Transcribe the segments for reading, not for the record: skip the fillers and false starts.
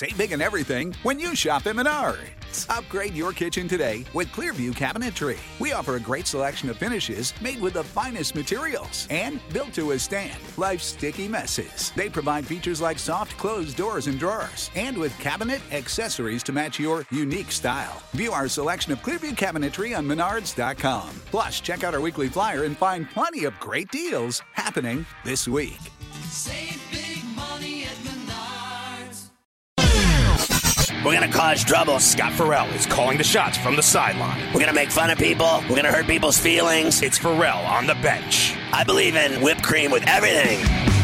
Save big on everything when you shop at Menards. Upgrade your kitchen today with Clearview Cabinetry. We offer a great selection of finishes made with the finest materials and built to withstand life's sticky messes. They provide features like soft closed doors and drawers, and with cabinet accessories to match your unique style. View our selection of Clearview Cabinetry on Menards.com. Plus, check out our weekly flyer and find plenty of great deals happening this week. Save big money at Menards. We're going to cause trouble. Scott Farrell is calling the shots from the sideline. We're going to make fun of people. We're going to hurt people's feelings. It's Farrell on the bench. I believe in whipped cream with everything.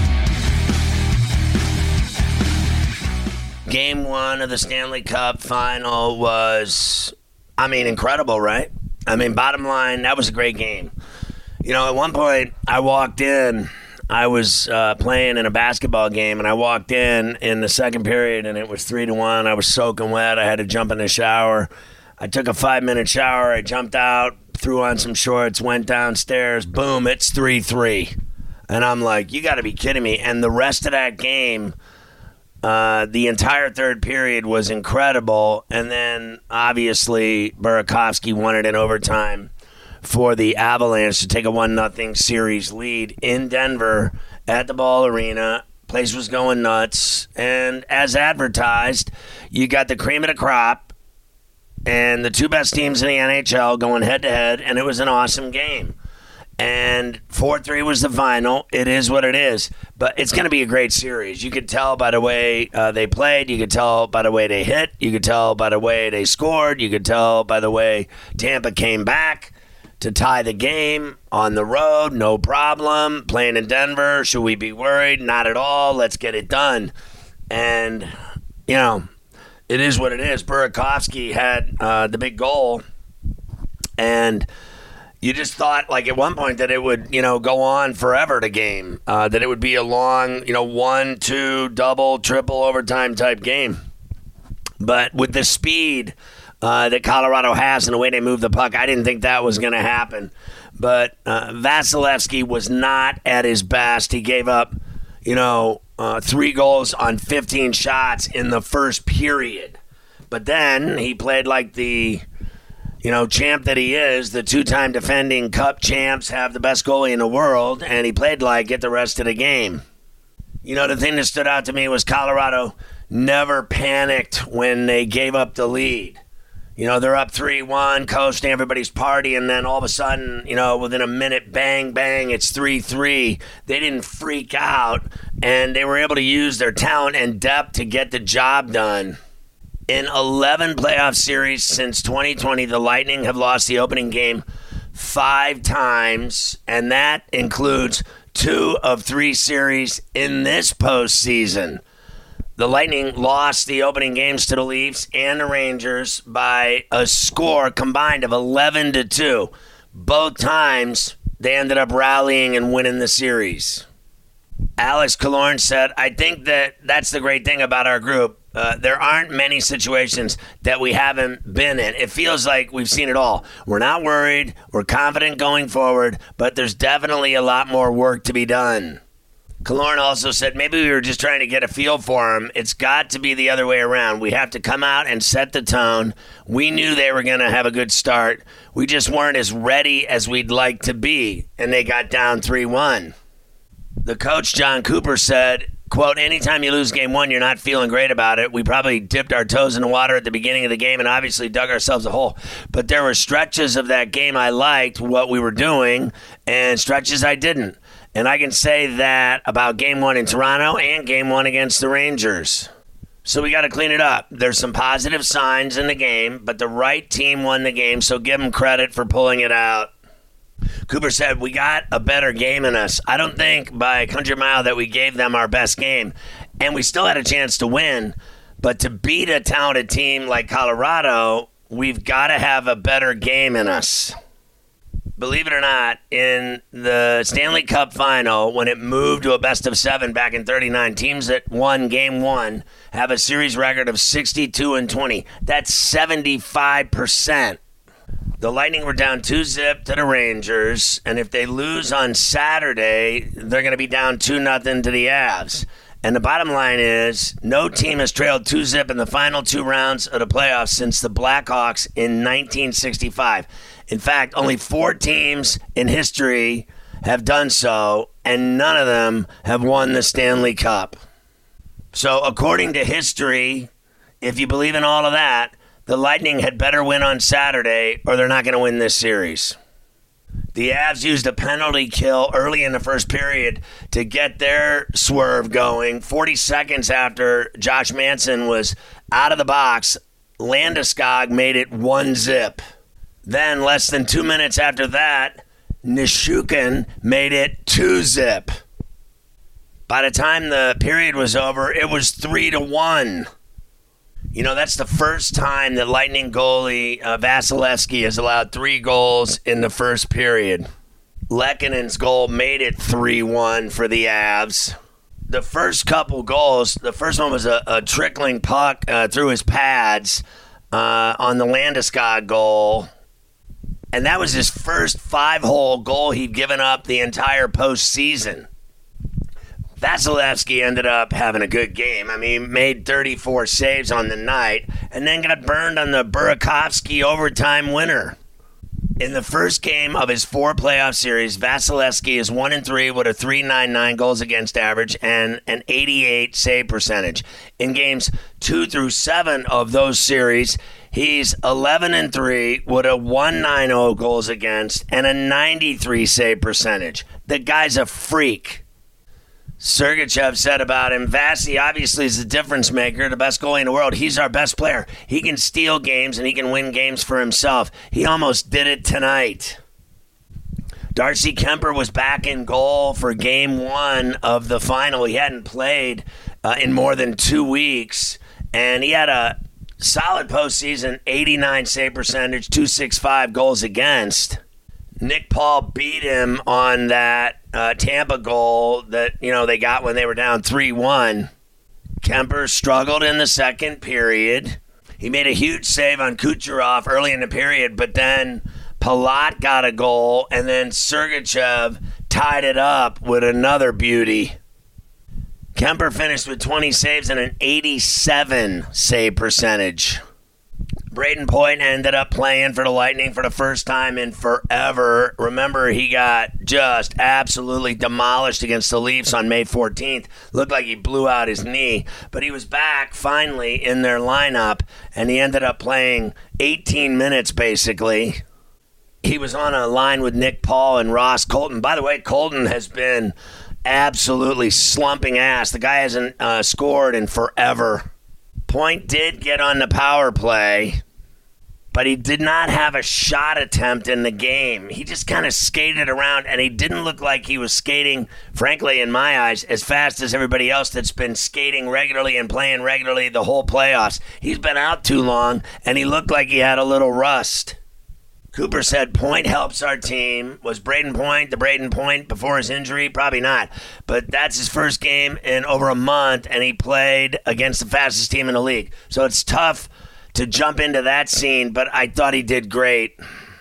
Game 1 of the Stanley Cup final was, incredible, right? Bottom line, that was a great game. At one point, I walked in. I was playing in a basketball game, and I walked in the second period, and it was 3-1. I was soaking wet. I had to jump in the shower. I took a 5-minute shower. I jumped out, threw on some shorts, went downstairs. Boom, it's 3-3. And I'm like, you got to be kidding me. And the rest of that game, the entire third period was incredible. And then, obviously, Burakovsky won it in overtime for the Avalanche to take a 1-0 series lead in Denver at the Ball Arena. Place was going nuts. And as advertised, you got the cream of the crop and the two best teams in the NHL going head-to-head, and it was an awesome game. And 4-3 was the final. It is what it is. But it's going to be a great series. You could tell by the way they played. You could tell by the way they hit. You could tell by the way they scored. You could tell by the way Tampa came back to tie the game on the road, no problem. Playing in Denver, should we be worried? Not at all. Let's get it done. And, it is what it is. Burakovsky had the big goal, and you just thought, at one point, that it would, go on forever, the game. That it would be a long, 1, 2, double, triple overtime type game. But with the speed that Colorado has and the way they move the puck, I didn't think that was going to happen. But Vasilevsky was not at his best. He gave up, 3 goals on 15 shots in the first period. But then he played like the, champ that he is. The 2-time defending Cup champs have the best goalie in the world, and he played like it the rest of the game. The thing that stood out to me was Colorado never panicked when they gave up the lead. They're up 3-1, coasting, everybody's partying, and then all of a sudden, within a minute, bang, bang, it's 3-3. They didn't freak out, and they were able to use their talent and depth to get the job done. In 11 playoff series since 2020, the Lightning have lost the opening game 5 times, and that includes 2 of 3 series in this postseason. The Lightning lost the opening games to the Leafs and the Rangers by a score combined of 11-2. Both times, they ended up rallying and winning the series. Alex Killorn said, I think that's the great thing about our group. There aren't many situations that we haven't been in. It feels like we've seen it all. We're not worried. We're confident going forward, but there's definitely a lot more work to be done. Killorn also said maybe we were just trying to get a feel for him. It's got to be the other way around. We have to come out and set the tone. We knew they were going to have a good start. We just weren't as ready as we'd like to be, and they got down 3-1. The coach, John Cooper, said, quote, anytime you lose game 1, you're not feeling great about it. We probably dipped our toes in the water at the beginning of the game and obviously dug ourselves a hole. But there were stretches of that game I liked what we were doing and stretches I didn't. And I can say that about Game 1 in Toronto and Game 1 against the Rangers. So we got to clean it up. There's some positive signs in the game, but the right team won the game, so give them credit for pulling it out. Cooper said, we got a better game in us. I don't think by a 100 mile that we gave them our best game, and we still had a chance to win. But to beat a talented team like Colorado, we've got to have a better game in us. Believe it or not, in the Stanley Cup final, when it moved to a best-of-7 back in 39, teams that won Game 1 have a series record of 62-20. That's 75%. The Lightning were down 2-0 to the Rangers, and if they lose on Saturday, they're going to be down 2-0 to the Avs. And the bottom line is no team has trailed 2-0 in the final 2 rounds of the playoffs since the Blackhawks in 1965. In fact, only 4 teams in history have done so, and none of them have won the Stanley Cup. So according to history, if you believe in all of that, the Lightning had better win on Saturday or they're not going to win this series. The Avs used a penalty kill early in the first period to get their swerve going. 40 seconds after Josh Manson was out of the box, Landeskog made it 1-0. Then, less than 2 minutes after that, Nishukin made it 2-0. By the time the period was over, it was 3-1. You know, that's the first time that Lightning goalie Vasilevsky has allowed 3 goals in the first period. Lekkonen's goal made it 3-1 for the Avs. The first couple goals, the first one was a trickling puck through his pads on the Landeskog goal. And that was his first 5-hole goal he'd given up the entire postseason. Vasilevsky ended up having a good game. I mean, he made 34 saves on the night and then got burned on the Burakovsky overtime winner. In the first game of his 4 playoff series, Vasilevsky is 1-3 with a .399 goals against average and an 88 save percentage. In games 2 through 7 of those series, he's 11-3 with a .190 goals against and a 93 save percentage. The guy's a freak. Sergachev said about him, Vasi obviously is the difference maker, the best goalie in the world. He's our best player. He can steal games and he can win games for himself. He almost did it tonight. Darcy Kemper was back in goal for game 1 of the final. He hadn't played in more than 2 weeks, and he had a solid postseason, 89 save percentage, .265 goals against. Nick Paul beat him on that Tampa goal that, they got when they were down 3-1. Kemper struggled in the second period. He made a huge save on Kucherov early in the period, but then Palat got a goal, and then Sergachev tied it up with another beauty. Kemper finished with 20 saves and an 87 save percentage. Braden Point ended up playing for the Lightning for the first time in forever. Remember, he got just absolutely demolished against the Leafs on May 14th. Looked like he blew out his knee. But he was back finally in their lineup, and he ended up playing 18 minutes basically. He was on a line with Nick Paul and Ross Colton. By the way, Colton has been absolutely slumping ass. The guy hasn't scored in forever. Point did get on the power play, but he did not have a shot attempt in the game. He just kind of skated around, and he didn't look like he was skating, frankly, in my eyes, as fast as everybody else that's been skating regularly and playing regularly the whole playoffs. He's been out too long, and he looked like he had a little rust. Cooper said Point helps our team. Was Braden Point the Braden Point before his injury? Probably not. But that's his first game in over a month, and he played against the fastest team in the league. So it's tough to jump into that scene, but I thought he did great.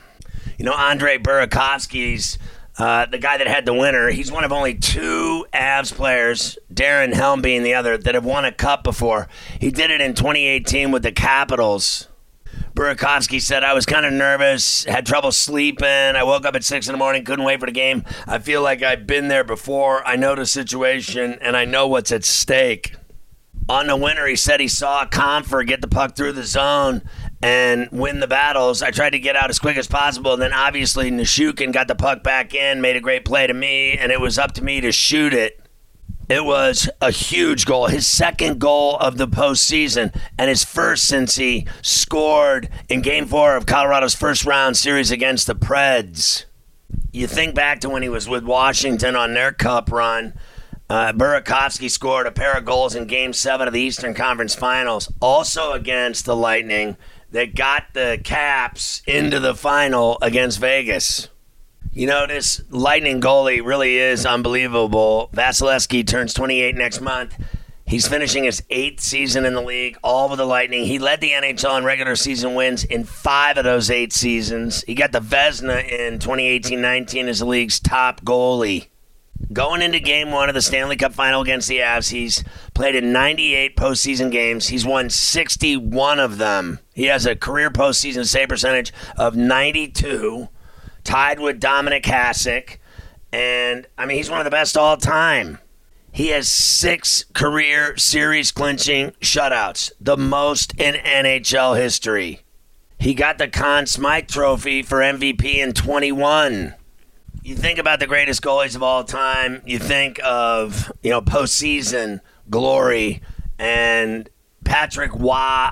Andrei Burakovsky's the guy that had the winner. He's one of only 2 Avs players, Darren Helm being the other, that have won a cup before. He did it in 2018 with the Capitals. Burakovsky said, I was kind of nervous, had trouble sleeping. I woke up at 6 in the morning, couldn't wait for the game. I feel like I've been there before. I know the situation, and I know what's at stake. On the winner, he said he saw Comfer get the puck through the zone and win the battles. I tried to get out as quick as possible, and then obviously Nishukin got the puck back in, made a great play to me, and it was up to me to shoot it. It was a huge goal, his second goal of the postseason, and his first since he scored in Game 4 of Colorado's first-round series against the Preds. You think back to when he was with Washington on their cup run. Burakovsky scored a pair of goals in Game 7 of the Eastern Conference Finals, also against the Lightning, that got the Caps into the final against Vegas. This Lightning goalie really is unbelievable. Vasilevsky turns 28 next month. He's finishing his 8th season in the league, all with the Lightning. He led the NHL in regular season wins in 5 of those 8 seasons. He got the Vezina in 2018-19 as the league's top goalie. Going into game 1 of the Stanley Cup Final against the Avs, he's played in 98 postseason games. He's won 61 of them. He has a career postseason save percentage of 92, tied with Dominik Hasek. And, he's one of the best all time. He has 6 career series-clinching shutouts, the most in NHL history. He got the Conn Smythe Trophy for MVP in 21. You think about the greatest goalies of all time, you think of, postseason glory, and Patrick Waugh,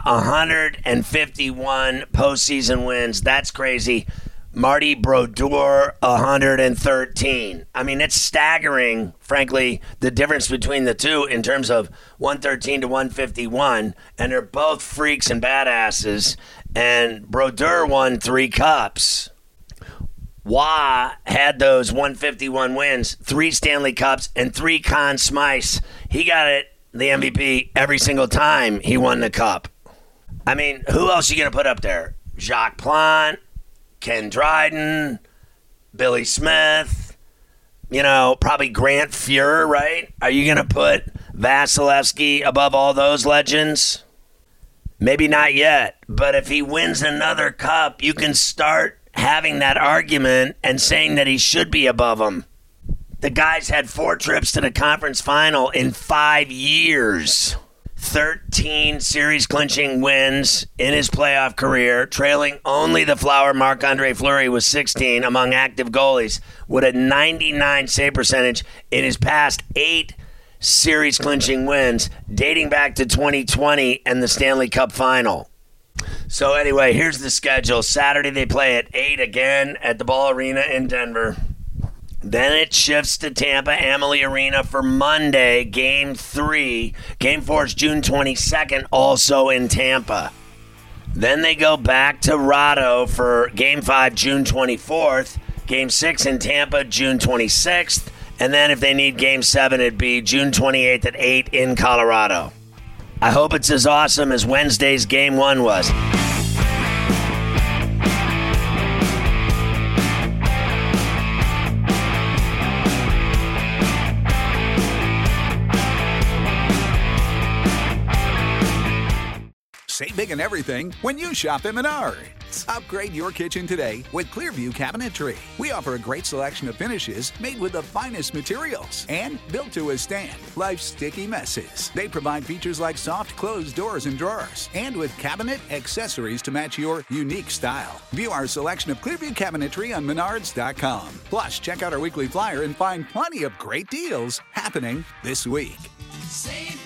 151 postseason wins. That's crazy. Marty Brodeur, 113. It's staggering, frankly, the difference between the two in terms of 113 to 151, and they're both freaks and badasses, and Brodeur won 3 cups. Waugh had those 151 wins, 3 Stanley Cups, and 3 Conn Smythes. He got the MVP every single time he won the cup. Who else are you going to put up there? Jacques Plante, Ken Dryden, Billy Smith, probably Grant Fuhrer, right? Are you going to put Vasilevsky above all those legends? Maybe not yet, but if he wins another cup, you can start having that argument and saying that he should be above him. The guy's had 4 trips to the conference final in 5 years. 13 series-clinching wins in his playoff career, trailing only the Flower Marc-Andre Fleury with 16 among active goalies, with a 99 save percentage in his past 8 series-clinching wins, dating back to 2020 and the Stanley Cup Final. So anyway, here's the schedule. Saturday they play at 8 again at the Ball Arena in Denver. Then it shifts to Tampa Amalie Arena for Monday, Game 3. Game 4 is June 22nd, also in Tampa. Then they go back to Rado for Game 5, June 24th. Game 6 in Tampa, June 26th. And then if they need Game 7, it'd be June 28th at 8 in Colorado. I hope it's as awesome as Wednesday's Game 1 was. Save big on everything when you shop at Menards. Upgrade your kitchen today with Clearview Cabinetry. We offer a great selection of finishes made with the finest materials and built to withstand life's sticky messes. They provide features like soft closed doors and drawers, and with cabinet accessories to match your unique style. View our selection of Clearview Cabinetry on Menards.com. Plus, check out our weekly flyer and find plenty of great deals happening this week. Save